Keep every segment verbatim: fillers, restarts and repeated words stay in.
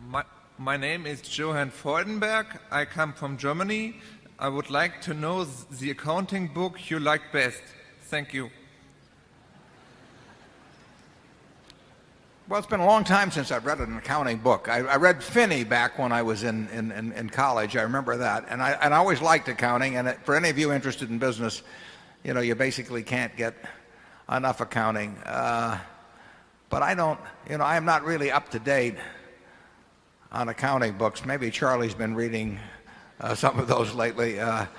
My, my name is Johann Freudenberg. I come from Germany. I would like to know the accounting book you like best. Thank you. Well, it's been a long time since I've read an accounting book. I, I read Finney back when I was in, in, in, in college. I remember that. And I, and I always liked accounting. And it, for any of you interested in business, you know, you basically can't get enough accounting. Uh, but I don't, you know, I am not really up to date on accounting books. Maybe Charlie's been reading uh, some of those lately. Uh,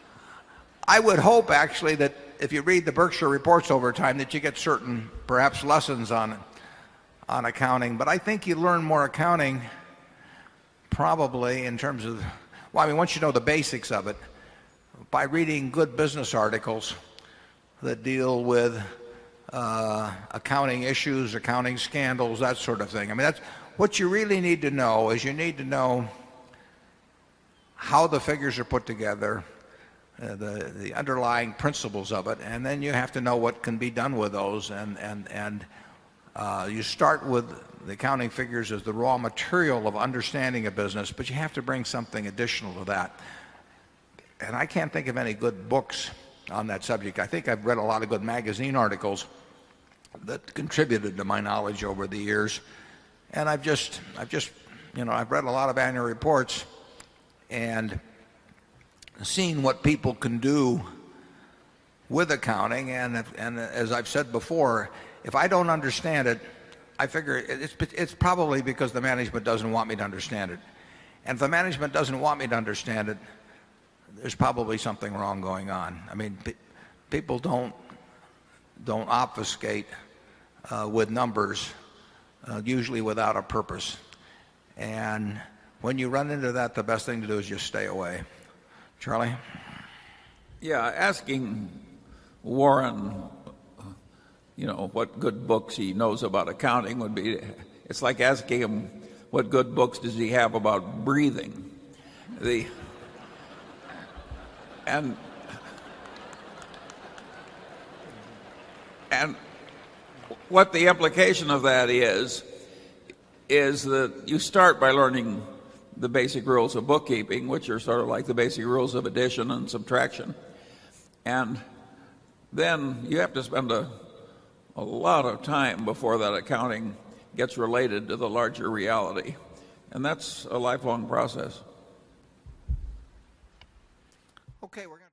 I would hope, actually, that if you read the Berkshire reports over time, that you get certain, perhaps, lessons on it. on accounting, but I think you learn more accounting probably in terms of, well, I mean, once you know the basics of it, by reading good business articles that deal with uh, accounting issues, accounting scandals, that sort of thing. I mean, that's what you really need to know is you need to know how the figures are put together, uh, the, the underlying principles of it, and then you have to know what can be done with those and, and, and Uh, you start with the accounting figures as the raw material of understanding a business, but you have to bring something additional to that. And I can't think of any good books on that subject. I think I've read a lot of good magazine articles that contributed to my knowledge over the years. And I've just, I've just, you know, I've read a lot of annual reports and seen what people can do with accounting. And, and as I've said before, if I don't understand it, I figure it's, it's probably because the management doesn't want me to understand it. And if the management doesn't want me to understand it, there's probably something wrong going on. I mean, pe people don't, don't obfuscate uh, with numbers, uh, usually without a purpose. And when you run into that, the best thing to do is just stay away. Charlie? Yeah, asking Warren, you know, what good books he knows about accounting would be, it's like asking him what good books does he have about breathing. The and and what the implication of that is is that you start by learning the basic rules of bookkeeping, which are sort of like the basic rules of addition and subtraction. And then you have to spend a a lot of time before that accounting gets related to the larger reality. And that's a lifelong process. Okay, we're going to